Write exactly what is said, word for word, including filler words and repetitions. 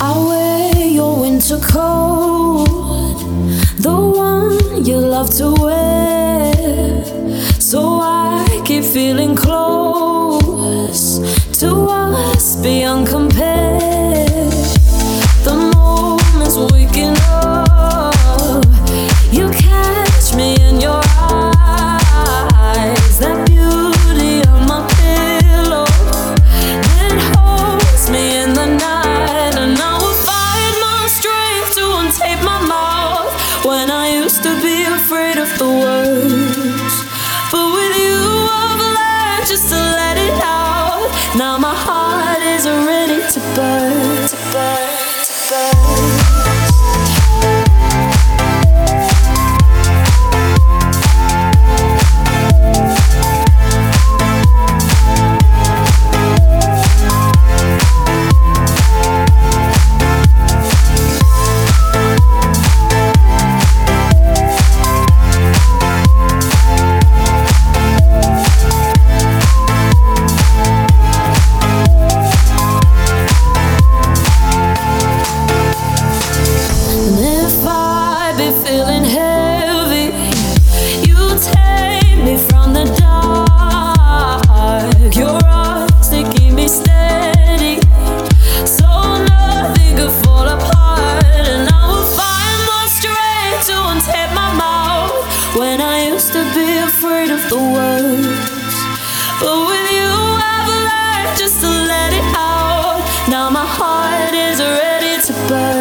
I wear your winter coat, the one you love to wear. So I keep feeling close to us beyond compare. The moment's waking up, you catch me in your eyes. That beauty on my pillow, it holds me in the night. And I will find my strength to untape my mouth when I used to be afraid of the words. But with you I've learned just to let it out. Now my heart is ready to burn, to burn, to burn. Feeling heavy, you take me from the dark. Your eyes, they keep me steady, so nothing could fall apart. And I will find my strength to untape my mouth when I used to be afraid of the words. But with you I've learned just to let it out. Now my heart is ready to burn.